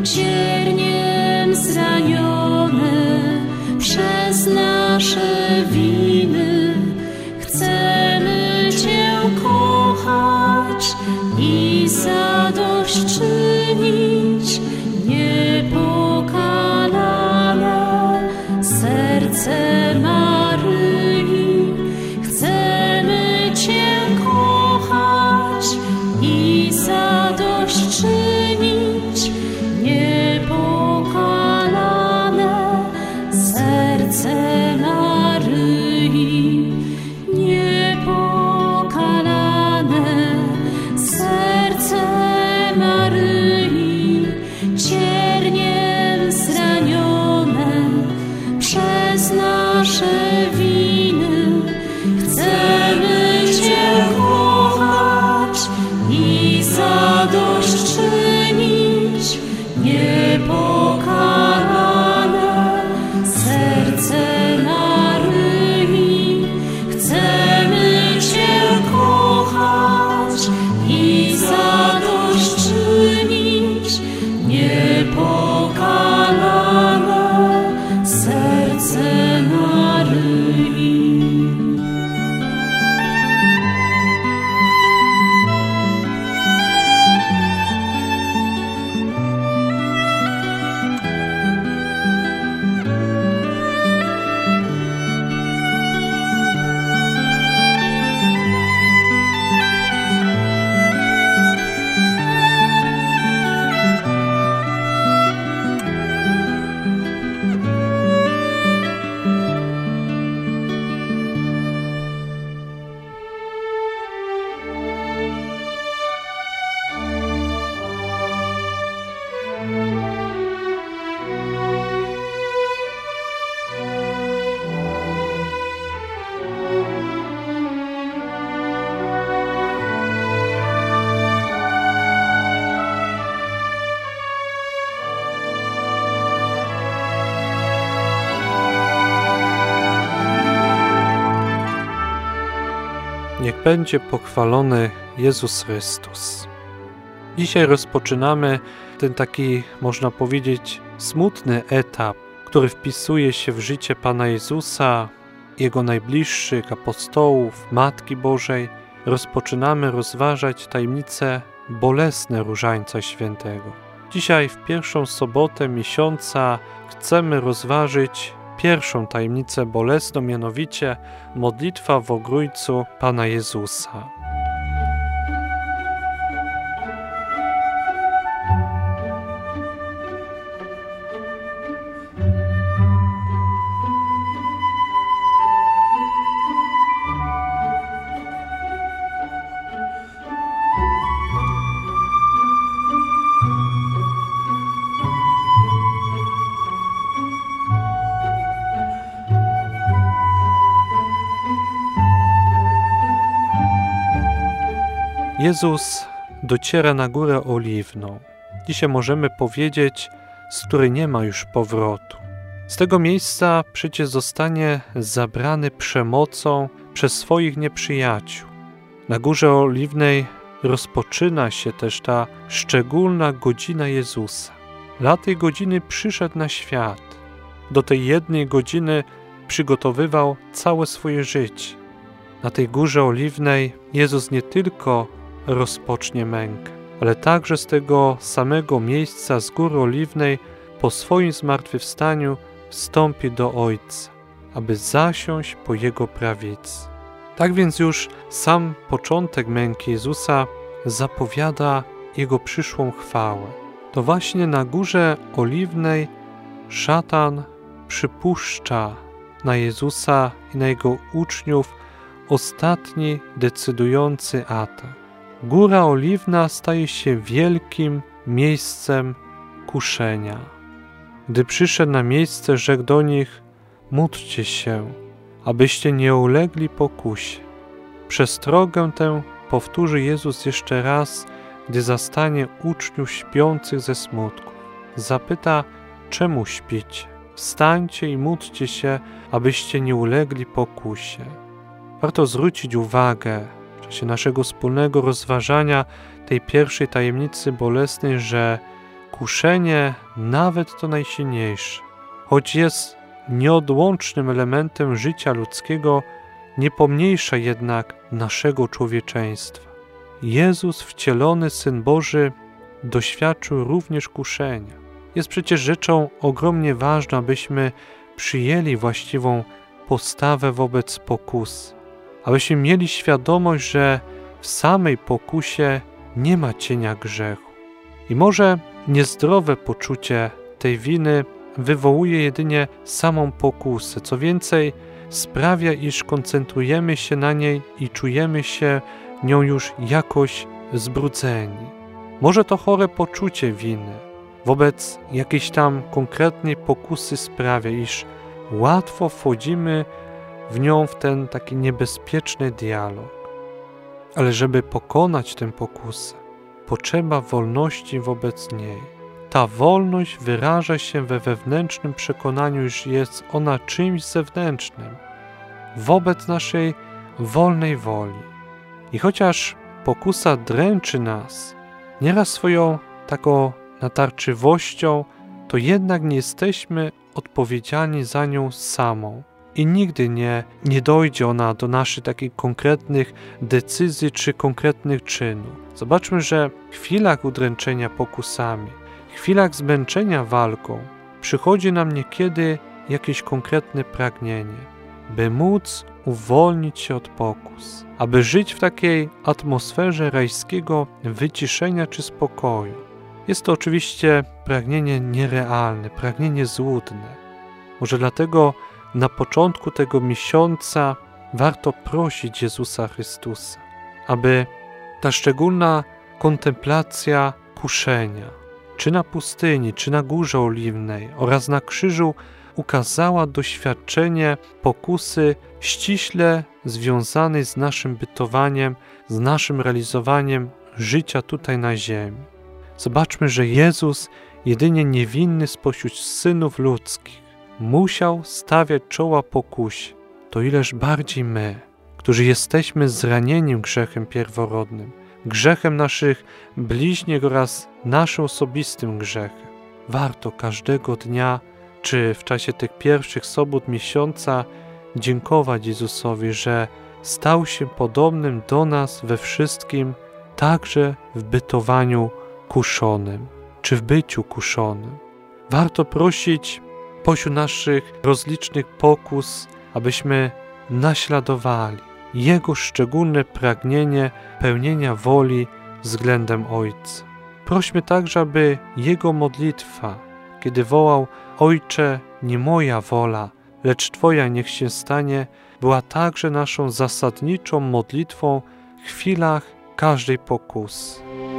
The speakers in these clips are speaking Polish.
cierniem zranione przez nasze winy. Chcemy Cię kochać i zadośćczynić, niepokalane serce Maryi. Chcemy Cię kochać i zadośćczynić, niepokalane serce Maryi. Niepokalane serce Maryi, cierniem zranione przez nasze winy. Chcemy Cię kochać i zadośćczynić, niepokalane serce Maryi. Chcemy Cię kochać i zadośćczynić, niepokalane serce Maryi. Niech będzie pochwalony Jezus Chrystus. Dzisiaj rozpoczynamy ten taki, można powiedzieć, smutny etap, który wpisuje się w życie Pana Jezusa, Jego najbliższych apostołów, Matki Bożej. Rozpoczynamy rozważać tajemnice bolesne Różańca Świętego. Dzisiaj w pierwszą sobotę miesiąca chcemy rozważyć pierwszą tajemnicę bolesną, mianowicie modlitwa w ogrójcu Pana Jezusa. Jezus dociera na Górę Oliwną. Dzisiaj możemy powiedzieć, z której nie ma już powrotu. Z tego miejsca przecież zostanie zabrany przemocą przez swoich nieprzyjaciół. Na Górze Oliwnej rozpoczyna się też ta szczególna godzina Jezusa. Dla tej godziny przyszedł na świat. Do tej jednej godziny przygotowywał całe swoje życie. Na tej Górze Oliwnej Jezus nie tylko rozpocznie mękę, ale także z tego samego miejsca, z Góry Oliwnej, po swoim zmartwychwstaniu wstąpi do Ojca, aby zasiąść po Jego prawicy. Tak więc już sam początek męki Jezusa zapowiada Jego przyszłą chwałę. To właśnie na Górze Oliwnej szatan przypuszcza na Jezusa i na Jego uczniów ostatni, decydujący atak. Góra Oliwna staje się wielkim miejscem kuszenia. Gdy przyszedł na miejsce, rzekł do nich: módlcie się, abyście nie ulegli pokusie. Przestrogę tę powtórzy Jezus jeszcze raz, gdy zastanie uczniów śpiących ze smutku. Zapyta: czemu śpicie? Wstańcie i módlcie się, abyście nie ulegli pokusie. Warto zwrócić uwagę w czasie naszego wspólnego rozważania tej pierwszej tajemnicy bolesnej, że kuszenie, nawet to najsilniejsze, choć jest nieodłącznym elementem życia ludzkiego, nie pomniejsza jednak naszego człowieczeństwa. Jezus, wcielony Syn Boży, doświadczył również kuszenia. Jest przecież rzeczą ogromnie ważną, abyśmy przyjęli właściwą postawę wobec pokus, abyśmy mieli świadomość, że w samej pokusie nie ma cienia grzechu. I może niezdrowe poczucie tej winy wywołuje jedynie samą pokusę. Co więcej, sprawia, iż koncentrujemy się na niej i czujemy się nią już jakoś zbrudzeni. Może to chore poczucie winy wobec jakiejś tam konkretnej pokusy sprawia, iż łatwo wchodzimy w nią w ten taki niebezpieczny dialog. Ale żeby pokonać tę pokusę, potrzeba wolności wobec niej. Ta wolność wyraża się we wewnętrznym przekonaniu, iż jest ona czymś zewnętrznym, wobec naszej wolnej woli. I chociaż pokusa dręczy nas, nieraz swoją taką natarczywością, to jednak nie jesteśmy odpowiedzialni za nią samą. I nigdy nie dojdzie ona do naszych takich konkretnych decyzji czy konkretnych czynów. Zobaczmy, że w chwilach udręczenia pokusami, w chwilach zmęczenia walką, przychodzi nam niekiedy jakieś konkretne pragnienie, by móc uwolnić się od pokus, aby żyć w takiej atmosferze rajskiego wyciszenia czy spokoju. Jest to oczywiście pragnienie nierealne, pragnienie złudne. Może dlatego na początku tego miesiąca warto prosić Jezusa Chrystusa, aby ta szczególna kontemplacja kuszenia, czy na pustyni, czy na Górze Oliwnej oraz na krzyżu ukazała doświadczenie pokusy ściśle związanej z naszym bytowaniem, z naszym realizowaniem życia tutaj na ziemi. Zobaczmy, że Jezus, jedynie niewinny spośród synów ludzkich, musiał stawiać czoła pokusie. To ileż bardziej my, którzy jesteśmy zranieni grzechem pierworodnym, grzechem naszych bliźnich oraz naszym osobistym grzechem. Warto każdego dnia, czy w czasie tych pierwszych sobót miesiąca, dziękować Jezusowi, że stał się podobnym do nas we wszystkim, także w bytowaniu kuszonym, czy w byciu kuszonym. Warto prosić pośród naszych rozlicznych pokus, abyśmy naśladowali Jego szczególne pragnienie pełnienia woli względem Ojca. Prośmy także, aby Jego modlitwa, kiedy wołał: Ojcze, nie moja wola, lecz Twoja niech się stanie, była także naszą zasadniczą modlitwą w chwilach każdej pokusy.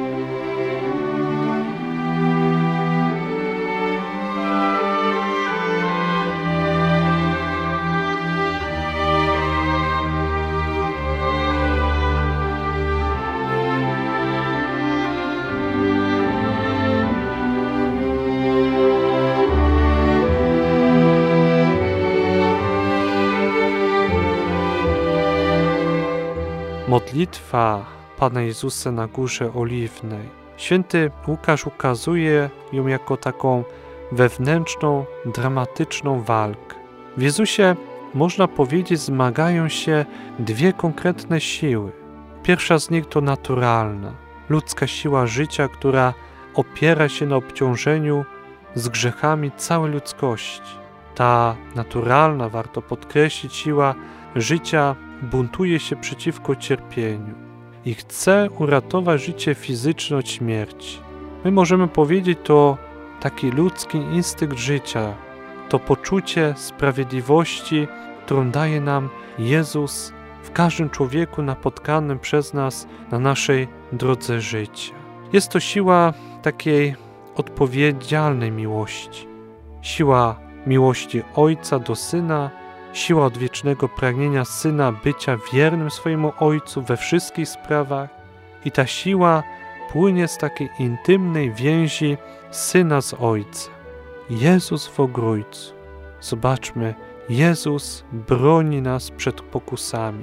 Modlitwa Pana Jezusa na Górze Oliwnej. Święty Łukasz ukazuje ją jako taką wewnętrzną, dramatyczną walkę. W Jezusie, można powiedzieć, zmagają się dwie konkretne siły. Pierwsza z nich to naturalna, ludzka siła życia, która opiera się na obciążeniu z grzechami całej ludzkości. Ta naturalna, warto podkreślić, siła życia buntuje się przeciwko cierpieniu i chce uratować życie fizyczne od śmierci. My możemy powiedzieć, to taki ludzki instynkt życia, to poczucie sprawiedliwości, którą daje nam Jezus w każdym człowieku napotkanym przez nas na naszej drodze życia. Jest to siła takiej odpowiedzialnej miłości, siła miłości Ojca do Syna, siła odwiecznego pragnienia Syna bycia wiernym swojemu Ojcu we wszystkich sprawach i ta siła płynie z takiej intymnej więzi Syna z Ojcem. Jezus w Ogrójcu. Zobaczmy, Jezus broni nas przed pokusami.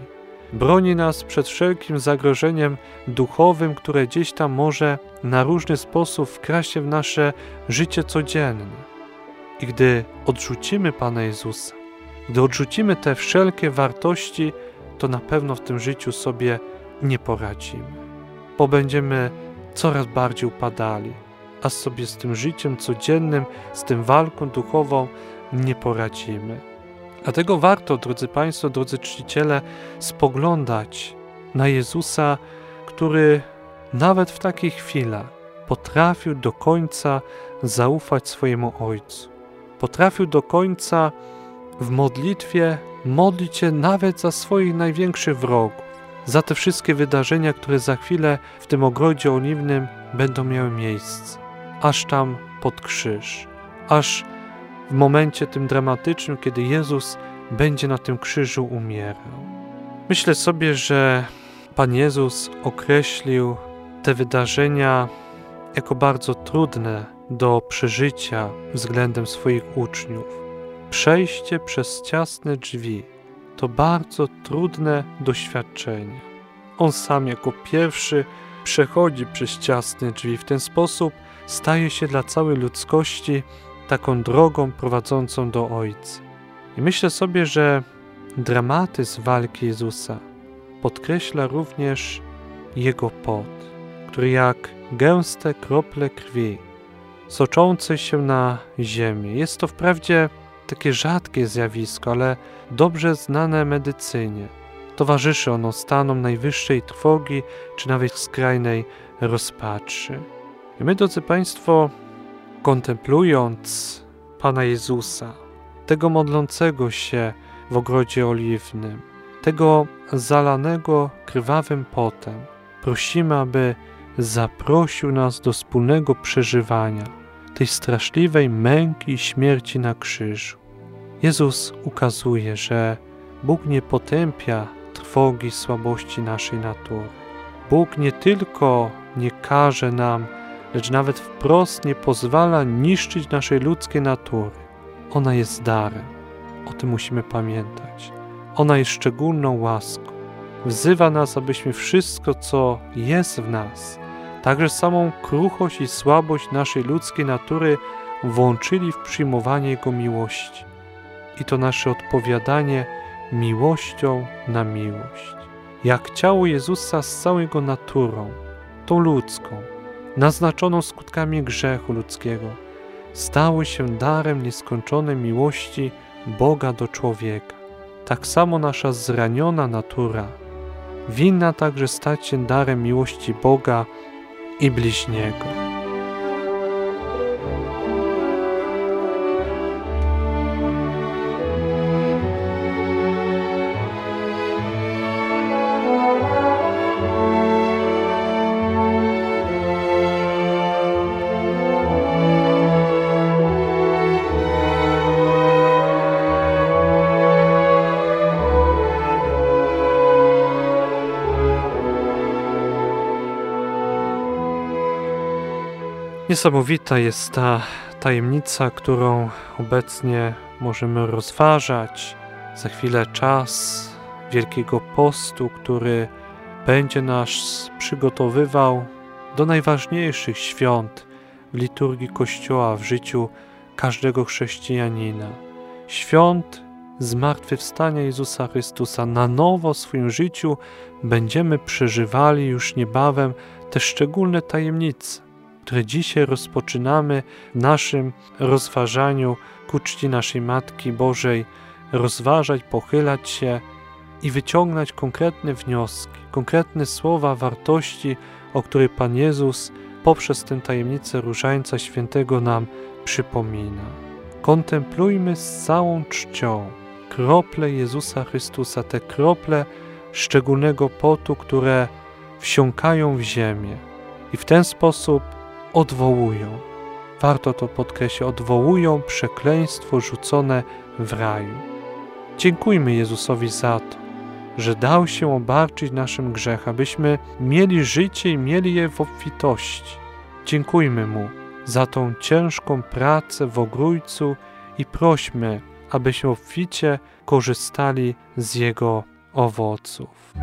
broni nas przed wszelkim zagrożeniem duchowym, które gdzieś tam może na różny sposób wkraść się w nasze życie codzienne. I gdy odrzucimy Pana Jezusa, gdy odrzucimy te wszelkie wartości, to na pewno w tym życiu sobie nie poradzimy, bo będziemy coraz bardziej upadali, a sobie z tym życiem codziennym, z tym walką duchową nie poradzimy. Dlatego warto, drodzy Państwo, drodzy czciciele, spoglądać na Jezusa, który nawet w takich chwilach potrafił do końca zaufać swojemu Ojcu. Potrafił do końca w modlitwie modlić się nawet za swoich największych wrogów, za te wszystkie wydarzenia, które za chwilę w tym ogrodzie oliwnym będą miały miejsce, aż tam pod krzyż, aż w momencie tym dramatycznym, kiedy Jezus będzie na tym krzyżu umierał. Myślę sobie, że Pan Jezus określił te wydarzenia jako bardzo trudne do przeżycia względem swoich uczniów. Przejście przez ciasne drzwi to bardzo trudne doświadczenie. On sam jako pierwszy przechodzi przez ciasne drzwi. W ten sposób staje się dla całej ludzkości taką drogą prowadzącą do Ojca. I myślę sobie, że dramatyzm walki Jezusa podkreśla również Jego pot, który jak gęste krople krwi soczące się na ziemię. Jest to wprawdzie takie rzadkie zjawisko, ale dobrze znane medycynie. Towarzyszy ono stanom najwyższej trwogi, czy nawet skrajnej rozpaczy. I my, drodzy Państwo, kontemplując Pana Jezusa, tego modlącego się w ogrodzie oliwnym, tego zalanego krwawym potem, prosimy, aby zaprosił nas do wspólnego przeżywania tej straszliwej męki i śmierci na krzyżu. Jezus ukazuje, że Bóg nie potępia trwogi, słabości naszej natury. Bóg nie tylko nie każe nam, lecz nawet wprost nie pozwala niszczyć naszej ludzkiej natury. Ona jest darem. O tym musimy pamiętać. Ona jest szczególną łaską. Wzywa nas, abyśmy wszystko, co jest w nas, także samą kruchość i słabość naszej ludzkiej natury włączyli w przyjmowanie Jego miłości. I to nasze odpowiadanie miłością na miłość. Jak ciało Jezusa z całą Jego naturą, tą ludzką, naznaczoną skutkami grzechu ludzkiego, stały się darem nieskończonej miłości Boga do człowieka. Tak samo nasza zraniona natura winna także stać się darem miłości Boga i bliźniego. Niesamowita jest ta tajemnica, którą obecnie możemy rozważać. Za chwilę czas Wielkiego Postu, który będzie nas przygotowywał do najważniejszych świąt w liturgii Kościoła, w życiu każdego chrześcijanina. Świąt zmartwychwstania Jezusa Chrystusa. Na nowo w swoim życiu będziemy przeżywali już niebawem te szczególne tajemnice, które dzisiaj rozpoczynamy w naszym rozważaniu ku czci naszej Matki Bożej, rozważać, pochylać się i wyciągnąć konkretne wnioski, konkretne słowa wartości, o których Pan Jezus poprzez tę tajemnicę Różańca Świętego nam przypomina. Kontemplujmy z całą czcią krople Jezusa Chrystusa, te krople szczególnego potu, które wsiąkają w ziemię i w ten sposób odwołują, warto to podkreślić, odwołują przekleństwo rzucone w raju. Dziękujmy Jezusowi za to, że dał się obarczyć naszym grzech, abyśmy mieli życie i mieli je w obfitości. Dziękujmy Mu za tą ciężką pracę w ogrójcu i prośmy, abyśmy obficie korzystali z Jego owoców.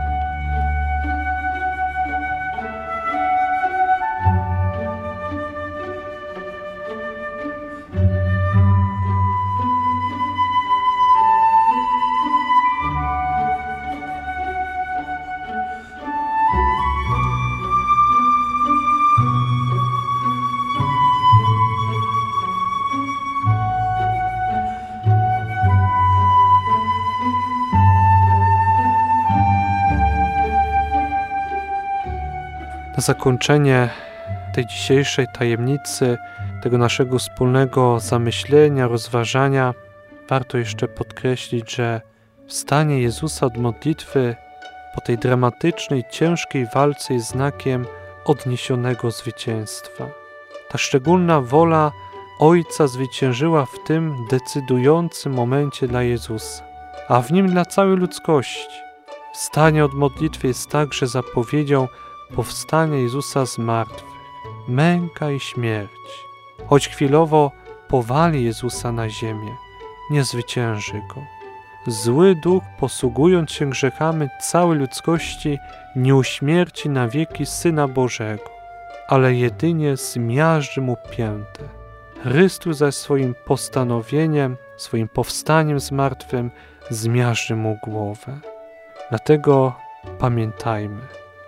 Na zakończenie tej dzisiejszej tajemnicy, tego naszego wspólnego zamyślenia, rozważania, warto jeszcze podkreślić, że wstanie Jezusa od modlitwy po tej dramatycznej, ciężkiej walce jest znakiem odniesionego zwycięstwa. Ta szczególna wola Ojca zwyciężyła w tym decydującym momencie dla Jezusa, a w nim dla całej ludzkości. Wstanie od modlitwy jest także zapowiedzią powstania Jezusa z martwych. Męka i śmierć, choć chwilowo powali Jezusa na ziemię, nie zwycięży Go. Zły duch, posługując się grzechami całej ludzkości, nie uśmierci na wieki Syna Bożego, ale jedynie zmiażdży Mu piętę. Chrystus zaś swoim postanowieniem, swoim powstaniem z martwym zmiażdży Mu głowę. Dlatego pamiętajmy,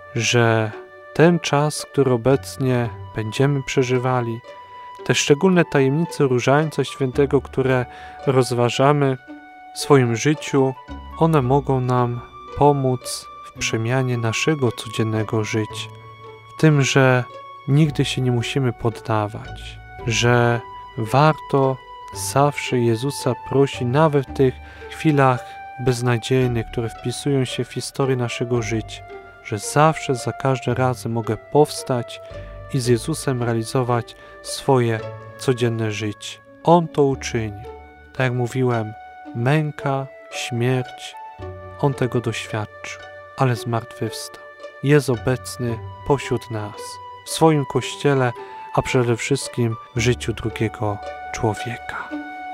że ten czas, który obecnie będziemy przeżywali, te szczególne tajemnice Różańca Świętego, które rozważamy w swoim życiu, one mogą nam pomóc w przemianie naszego codziennego życia. W tym, że nigdy się nie musimy poddawać, że warto zawsze Jezusa prosić, nawet w tych chwilach beznadziejnych, które wpisują się w historię naszego życia, że zawsze, za każdym razem mogę powstać i z Jezusem realizować swoje codzienne życie. On to uczynił. Tak jak mówiłem, męka, śmierć, On tego doświadczył, ale zmartwychwstał. Jest obecny pośród nas, w swoim Kościele, a przede wszystkim w życiu drugiego człowieka.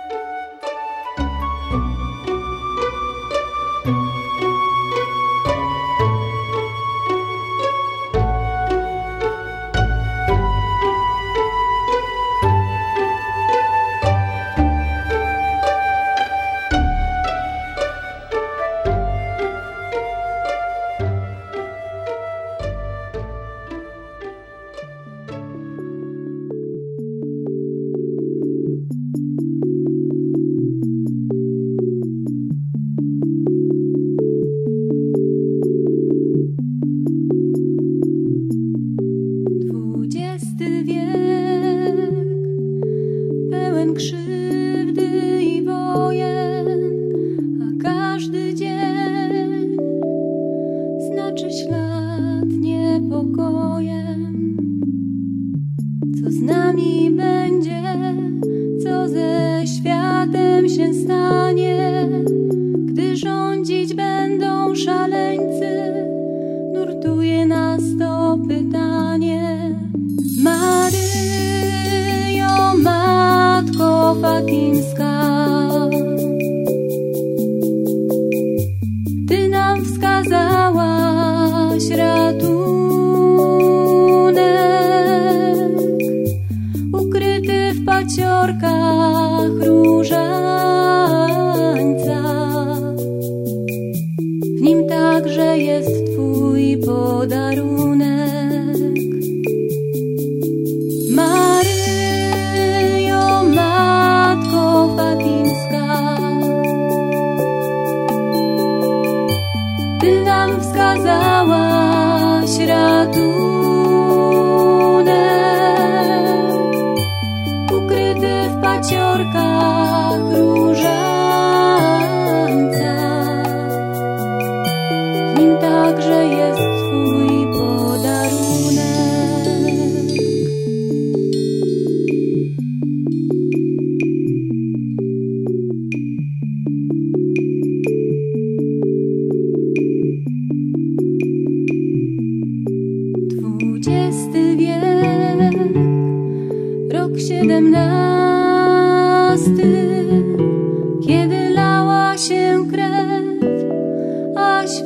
Krzywdy i wojen, a każdy dzień znaczy ślad niepokojem. Co z nami będzie, co ze światem się stanie, gdy rządzić będą szaleńcy, nurtuje nas to pytanie. Maryjo, Matko Fatimska, Ty nam wskazałaś ratunek, ukryty w paciorkach różańca. W nim także jest Twój podarunek. Maryjo, Matko Fatimska, Ty nam wskazałaś ratunek, ukryty w paciorkach różańca. W nim także jest Twój podarunek. XX wiek, rok 17, kiedy lała się krew, a świat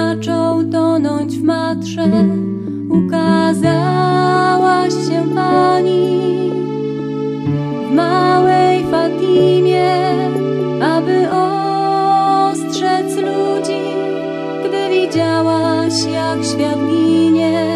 zaczął tonąć w matrze, ukazałaś się Pani w małej Fatimie, aby ostrzec ludzi, gdy widziałaś, jak świat ginie.